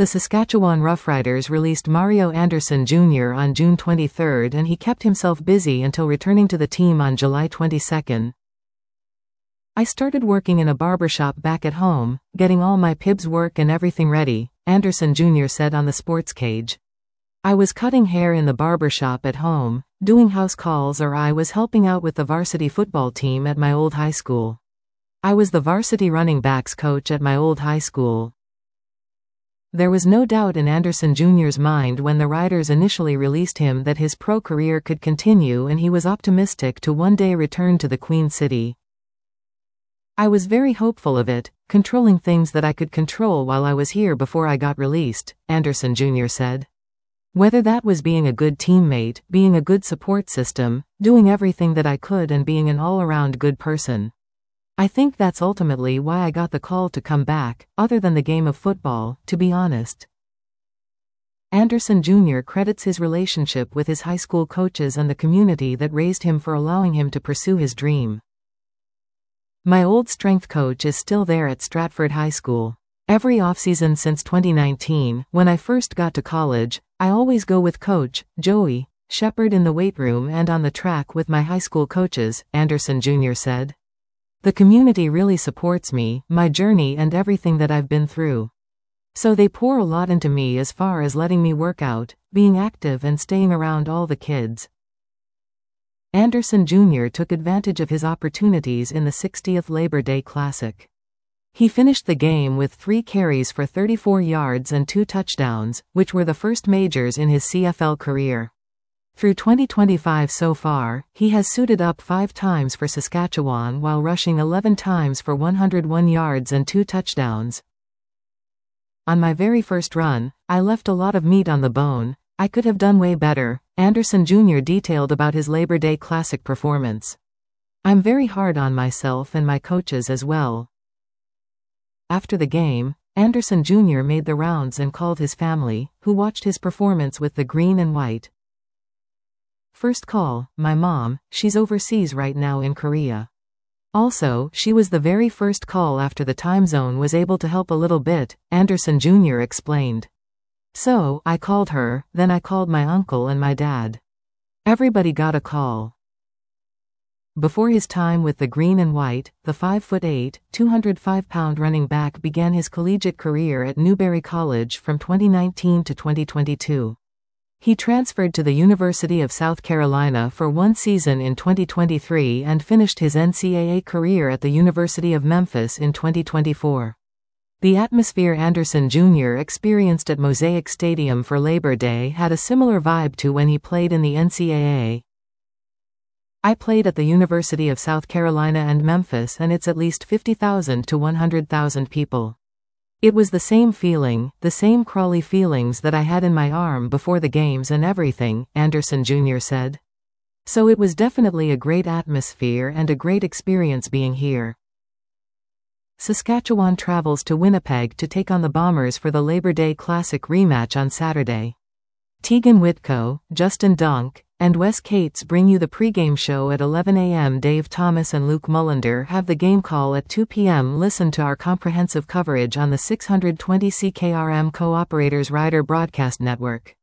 The Saskatchewan Roughriders released Mario Anderson Jr. on June 23 and he kept himself busy until returning to the team on July 22. "I started working in a barbershop back at home, getting all my Pibs work and everything ready," Anderson Jr. said on the Sports Cage. "I was cutting hair in the barbershop at home, doing house calls, or I was helping out with the varsity football team at my old high school. I was the varsity running backs coach at my old high school." There was no doubt in Anderson Jr.'s mind when the Riders initially released him that his pro career could continue, and he was optimistic to one day return to the Queen City. "I was very hopeful of it, controlling things that I could control while I was here before I got released," Anderson Jr. said. "Whether that was being a good teammate, being a good support system, doing everything that I could and being an all-around good person. I think that's ultimately why I got the call to come back, other than the game of football, to be honest." Anderson Jr. credits his relationship with his high school coaches and the community that raised him for allowing him to pursue his dream. "My old strength coach is still there at Stratford High School. Every offseason since 2019, when I first got to college, I always go with Coach Joey Shepard in the weight room and on the track with my high school coaches," Anderson Jr. said. "The community really supports me, my journey and everything that I've been through. So they pour a lot into me as far as letting me work out, being active and staying around all the kids." Anderson Jr. took advantage of his opportunities in the 60th Labor Day Classic. He finished the game with 3 carries for 34 yards and 2 touchdowns, which were the first majors in his CFL career. Through 2025 so far, he has suited up 5 times for Saskatchewan while rushing 11 times for 101 yards and 2 touchdowns. "On my very first run, I left a lot of meat on the bone. I could have done way better," Anderson Jr. detailed about his Labor Day Classic performance. "I'm very hard on myself and my coaches as well." After the game, Anderson Jr. made the rounds and called his family, who watched his performance with the green and white. "First call, my mom, she's overseas right now in Korea. Also, she was the very first call after the time zone was able to help a little bit," Anderson Jr. explained. "So, I called her, then I called my uncle and my dad. Everybody got a call." Before his time with the green and white, the 5'8", 205-pound running back began his collegiate career at Newberry College from 2019 to 2022. He transferred to the University of South Carolina for 1 season in 2023 and finished his NCAA career at the University of Memphis in 2024. The atmosphere Anderson Jr. experienced at Mosaic Stadium for Labor Day had a similar vibe to when he played in the NCAA. "I played at the University of South Carolina and Memphis, and it's at least 50,000 to 100,000 people. It was the same feeling, the same crawly feelings that I had in my arm before the games and everything," Anderson Jr. said. "So it was definitely a great atmosphere and a great experience being here." Saskatchewan travels to Winnipeg to take on the Bombers for the Labor Day Classic rematch on Saturday. Tegan Whitco, Justin Dunk, and Wes Cates bring you the pregame show at 11 a.m. Dave Thomas and Luke Mullender have the game call at 2 p.m. Listen to our comprehensive coverage on the 620 CKRM Co-operators Rider Broadcast Network.